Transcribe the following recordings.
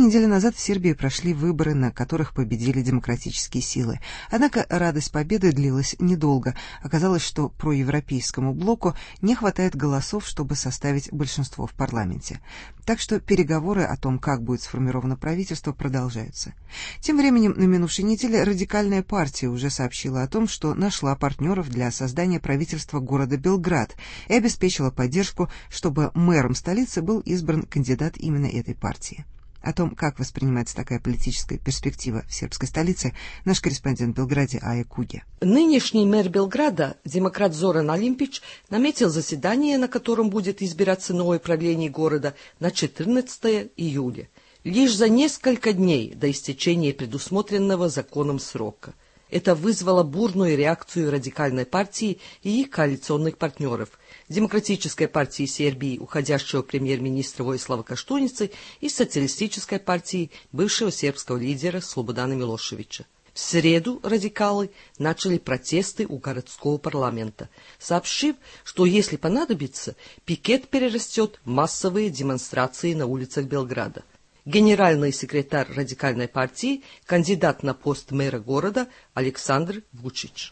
недели назад в Сербии прошли выборы, на которых победили демократические силы. Однако радость победы длилась недолго. Оказалось, что проевропейскому блоку не хватает голосов, чтобы составить большинство в парламенте. Так что переговоры о том, как будет сформировано правительство, продолжаются. Тем временем на минувшей неделе радикальная партия уже сообщила о том, что нашла партнеров для создания правительства города Белград и обеспечила поддержку, чтобы мэром столицы был избран кандидат именно этой партии. О том, как воспринимается такая политическая перспектива в сербской столице, наш корреспондент в Белграде Ая Куге. Нынешний мэр Белграда, демократ Зоран Алимпич, наметил заседание, на котором будет избираться новое правление города, на 14 июля, лишь за несколько дней до истечения предусмотренного законом срока. Это вызвало бурную реакцию радикальной партии и их коалиционных партнеров, Демократической партии Сербии, уходящего премьер-министра Воислава Каштуницы, и Социалистической партии бывшего сербского лидера Слободана Милошевича. В среду радикалы начали протесты у городского парламента, сообщив, что если понадобится, пикет перерастет в массовые демонстрации на улицах Белграда. Генеральный секретарь радикальной партии, кандидат на пост мэра города Александр Вучич.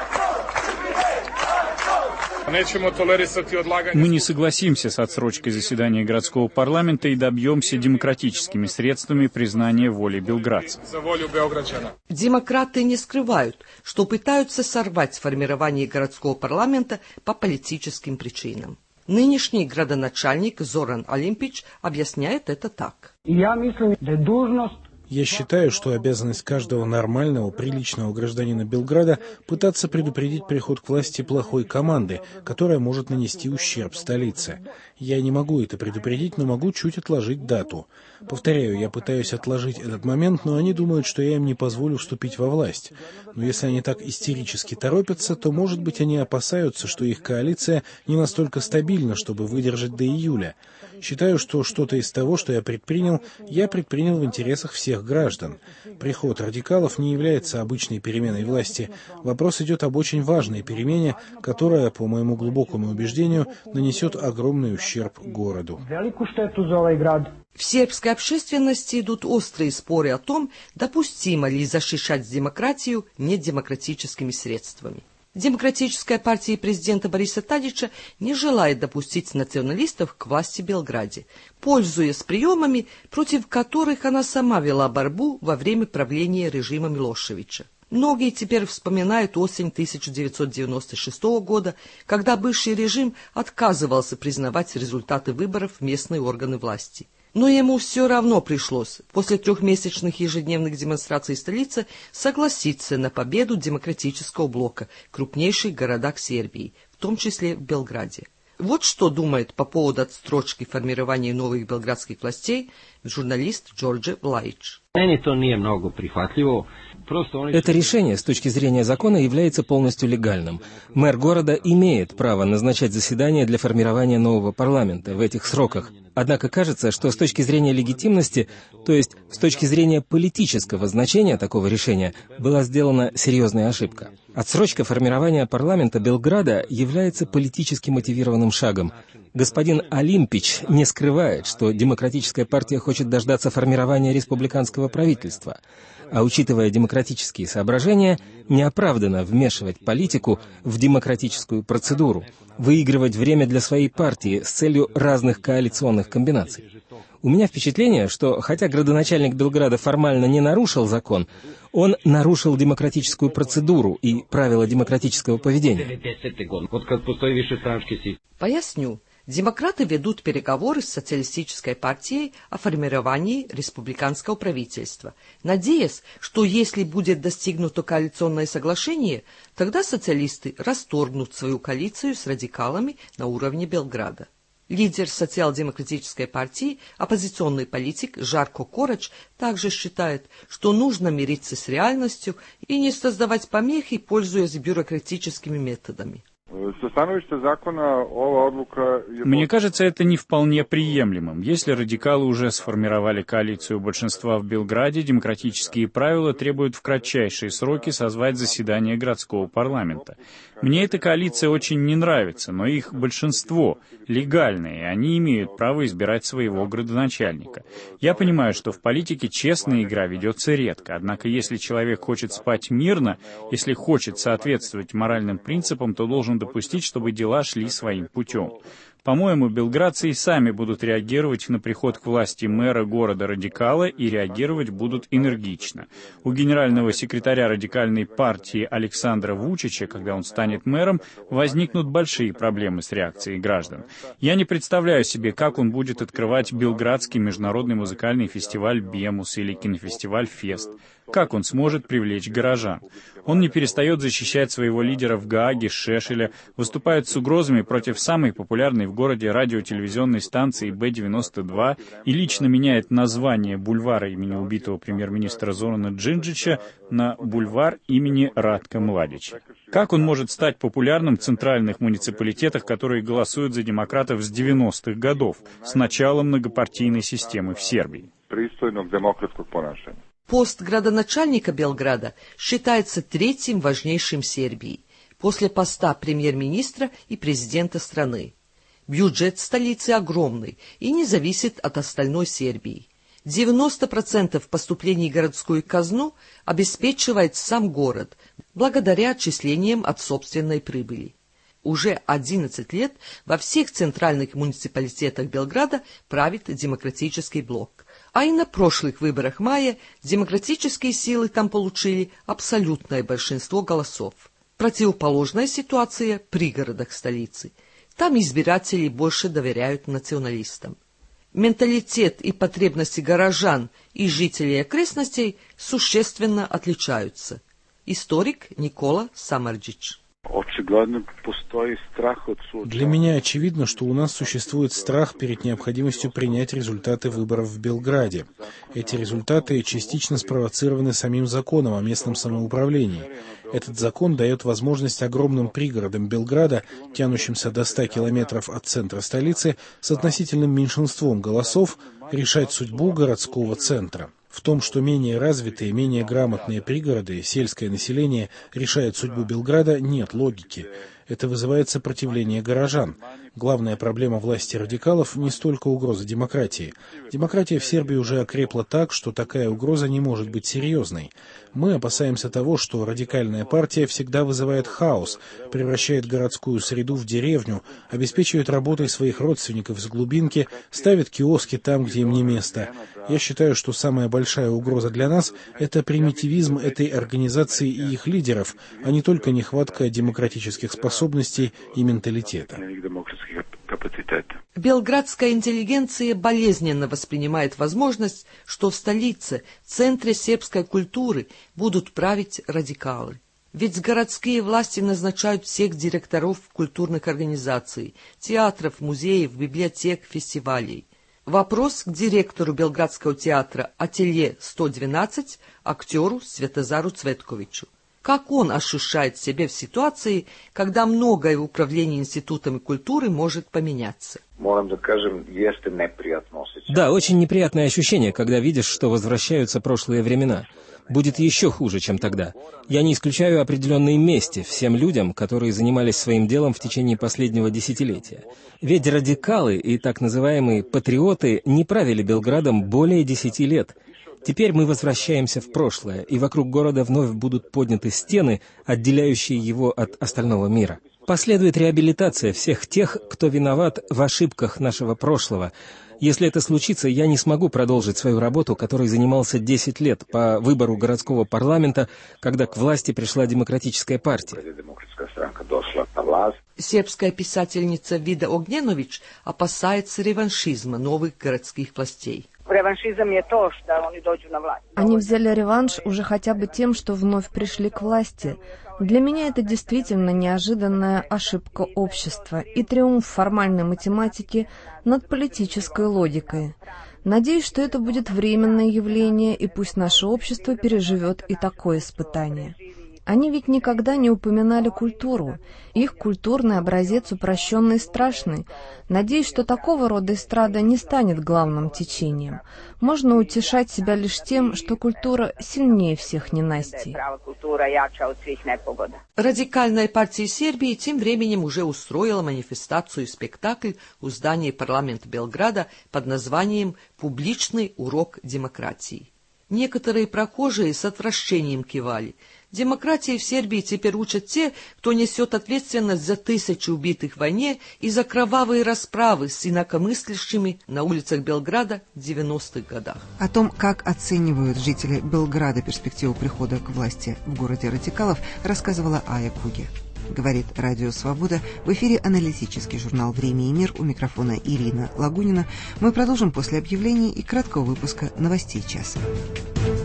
Мы не согласимся с отсрочкой заседания городского парламента и добьемся демократическими средствами признания воли белградцев. Демократы не скрывают, что пытаются сорвать формирование городского парламента по политическим причинам. Нынешний градоначальник Зоран Алимпич объясняет это так. Я считаю, что обязанность каждого нормального, приличного гражданина Белграда пытаться предупредить приход к власти плохой команды, которая может нанести ущерб столице. Я не могу это предупредить, но могу чуть отложить дату. Повторяю, я пытаюсь отложить этот момент, но они думают, что я им не позволю вступить во власть. Но если они так истерически торопятся, то, может быть, они опасаются, что их коалиция не настолько стабильна, чтобы выдержать до июля. Считаю, что что-то из того, что я предпринял в интересах всех граждан. Приход радикалов не является обычной переменой власти. Вопрос идет об очень важной перемене, которая, по моему глубокому убеждению, нанесет огромный ущерб городу. В сербской общественности идут острые споры о том, допустимо ли защищать демократию недемократическими средствами. Демократическая партия президента Бориса Тадича не желает допустить националистов к власти в Белграде, пользуясь приемами, против которых она сама вела борьбу во время правления режима Милошевича. Многие теперь вспоминают осень 1996 года, когда бывший режим отказывался признавать результаты выборов в местные органы власти. Но ему все равно пришлось, после 3-месячных ежедневных демонстраций столицы, согласиться на победу демократического блока в крупнейших городах Сербии, в том числе в Белграде. Вот что думает по поводу отсрочки формирования новых белградских властей журналист Джордже Влаич. Это решение с точки зрения закона является полностью легальным. Мэр города имеет право назначать заседание для формирования нового парламента в этих сроках. Однако кажется, что с точки зрения легитимности, то есть с точки зрения политического значения такого решения, была сделана серьезная ошибка. Отсрочка формирования парламента Белграда является политически мотивированным шагом. Господин Алимпич не скрывает, что Демократическая партия хочет дождаться формирования республиканского правительства. А учитывая демократические соображения, неоправданно вмешивать политику в демократическую процедуру, выигрывать время для своей партии с целью разных коалиционных комбинаций. У меня впечатление, что хотя градоначальник Белграда формально не нарушил закон, он нарушил демократическую процедуру и правила демократического поведения. Поясню. Демократы ведут переговоры с социалистической партией о формировании республиканского правительства, надеясь, что если будет достигнуто коалиционное соглашение, тогда социалисты расторгнут свою коалицию с радикалами на уровне Белграда. Лидер социал-демократической партии, оппозиционный политик Жарко Корач также считает, что нужно мириться с реальностью и не создавать помехи, пользуясь бюрократическими методами. Мне кажется, это не вполне приемлемым. Если радикалы уже сформировали коалицию большинства в Белграде, демократические правила требуют в кратчайшие сроки созвать заседание городского парламента. Мне эта коалиция очень не нравится, но их большинство легальные, и они имеют право избирать своего градоначальника. Я понимаю, что в политике честная игра ведется редко, однако если человек хочет спать мирно, если хочет соответствовать моральным принципам, то должен допустить, чтобы дела шли своим путем. По-моему, белградцы и сами будут реагировать на приход к власти мэра города радикала и реагировать будут энергично. У генерального секретаря радикальной партии Александра Вучича, когда он станет мэром, возникнут большие проблемы с реакцией граждан. Я не представляю себе, как он будет открывать Белградский международный музыкальный фестиваль «Бемус» или кинофестиваль «Фест». Как он сможет привлечь горожан? Он не перестает защищать своего лидера в Гааге, Шешеля, выступает с угрозами против самой популярной в городе радиотелевизионной станции Б-92 и лично меняет название бульвара имени убитого премьер-министра Зорана Джинджича на бульвар имени Радка Младича. Как он может стать популярным в центральных муниципалитетах, которые голосуют за демократов с 90-х годов, с начала многопартийной системы в Сербии? Пост градоначальника Белграда считается третьим важнейшим в Сербии, после поста премьер-министра и президента страны. Бюджет столицы огромный и не зависит от остальной Сербии. 90% поступлений в городскую казну обеспечивает сам город, благодаря отчислениям от собственной прибыли. Уже 11 лет во всех центральных муниципалитетах Белграда правит демократический блок. А и на прошлых выборах мая демократические силы там получили абсолютное большинство голосов. Противоположная ситуация в пригородах столицы. Там избиратели больше доверяют националистам. Менталитет и потребности горожан и жителей окрестностей существенно отличаются. Историк Никола Самарджич. Для меня очевидно, что у нас существует страх перед необходимостью принять результаты выборов в Белграде. Эти результаты частично спровоцированы самим законом о местном самоуправлении. Этот закон дает возможность огромным пригородам Белграда, тянущимся до 100 километров от центра столицы, с относительным меньшинством голосов, решать судьбу городского центра. В том, что менее развитые, менее грамотные пригороды, сельское население решает судьбу Белграда, нет логики. Это вызывает сопротивление горожан. Главная проблема власти радикалов не столько угроза демократии. Демократия в Сербии уже окрепла так, что такая угроза не может быть серьезной. Мы опасаемся того, что радикальная партия всегда вызывает хаос, превращает городскую среду в деревню, обеспечивает работой своих родственников с глубинки, ставит киоски там, где им не место. Я считаю, что самая большая угроза для нас – это примитивизм этой организации и их лидеров, а не только нехватка демократических способностей и менталитета. Белградская интеллигенция болезненно воспринимает возможность, что в столице, центре сербской культуры, будут править радикалы. Ведь городские власти назначают всех директоров культурных организаций, театров, музеев, библиотек, фестивалей. Вопрос к директору Белградского театра «Ателье 112», актеру Светозару Цветковичу. Как он ощущает себя в ситуации, когда многое в управлении институтами культуры может поменяться? Да, очень неприятное ощущение, когда видишь, что возвращаются прошлые времена. Будет еще хуже, чем тогда. Я не исключаю определенной мести всем людям, которые занимались своим делом в течение последнего десятилетия. Ведь радикалы и так называемые патриоты не правили Белградом более 10 лет. Теперь мы возвращаемся в прошлое, и вокруг города вновь будут подняты стены, отделяющие его от остального мира. Последует реабилитация всех тех, кто виноват в ошибках нашего прошлого. Если это случится, я не смогу продолжить свою работу, которой занимался 10 лет по выбору городского парламента, когда к власти пришла демократическая партия. Сербская писательница Vida Ognjenović опасается реваншизма новых городских властей. Они взяли реванш уже хотя бы тем, что вновь пришли к власти. Для меня это действительно неожиданная ошибка общества и триумф формальной математики над политической логикой. Надеюсь, что это будет временное явление, и пусть наше общество переживет и такое испытание. Они ведь никогда не упоминали культуру. Их культурный образец упрощенный и страшный. Надеюсь, что такого рода эстрада не станет главным течением. Можно утешать себя лишь тем, что культура сильнее всех ненастий. Радикальная партия Сербии тем временем уже устроила манифестацию и спектакль у здания парламента Белграда под названием «Публичный урок демократии». Некоторые прохожие с отвращением кивали. Демократии в Сербии теперь учат те, кто несет ответственность за тысячи убитых в войне и за кровавые расправы с инакомыслящими на улицах Белграда в 90-х годах. О том, как оценивают жители Белграда перспективу прихода к власти в городе радикалов, рассказывала Ая Куги. Говорит Радио Свобода. В эфире аналитический журнал «Время и мир». У микрофона Ирина Лагунина. Мы продолжим после объявлений и краткого выпуска новостей часа.